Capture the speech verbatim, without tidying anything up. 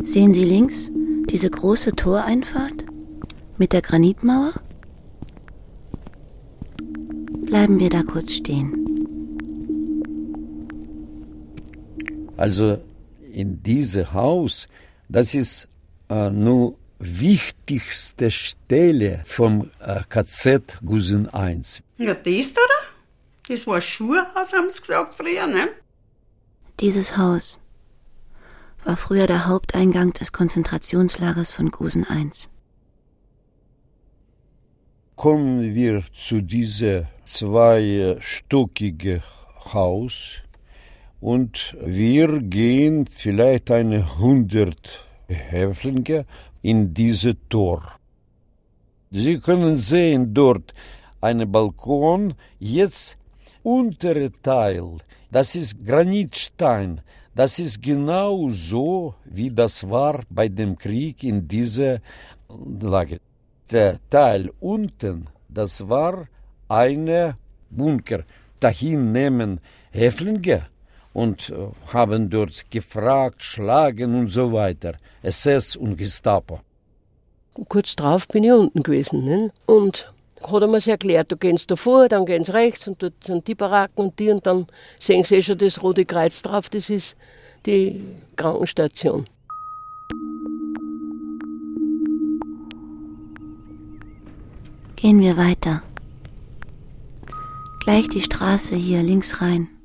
Sehen Sie links diese große Toreinfahrt mit der Granitmauer? Bleiben wir da kurz stehen. Also in diesem Haus, das ist äh, nur wichtigste Stelle vom äh, K Z Gusen eins. Ja, das da? Das war ein Schuhhaus, haben sie gesagt früher, ne? Dieses Haus war früher der Haupteingang des Konzentrationslagers von Gusen eins. Kommen wir zu diesem zweistöckigen Haus und wir gehen vielleicht eine hundert Häftlinge in dieses Tor. Sie können sehen dort einen Balkon, jetzt untere Teil, das ist Granitstein. Das ist genau so, wie das war bei dem Krieg in diesem Lager. Der Teil unten, das war ein Bunker. Dahin nehmen Häftlinge und haben dort gefragt, schlagen und so weiter. S S und Gestapo. Kurz drauf bin ich unten gewesen. Ne? Und hat er mir so erklärt, du gehst da vor, dann gehen sie rechts und dort sind die Baracken und die und dann sehen sie eh schon das Rote Kreuz drauf, das ist die Krankenstation. Gehen wir weiter. Gleich die Straße hier links rein